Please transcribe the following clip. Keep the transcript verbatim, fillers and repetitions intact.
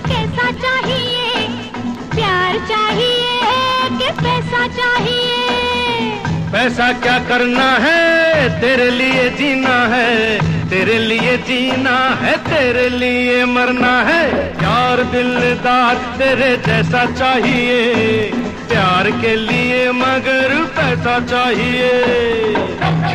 कैसा चाहिए, प्यार चाहिए कि पैसा चाहिए? पैसा क्या करना है, तेरे लिए जीना है, तेरे लिए जीना है, तेरे लिए मरना है। यार दिलदार तेरे जैसा चाहिए, प्यार के लिए मगर पैसा चाहिए।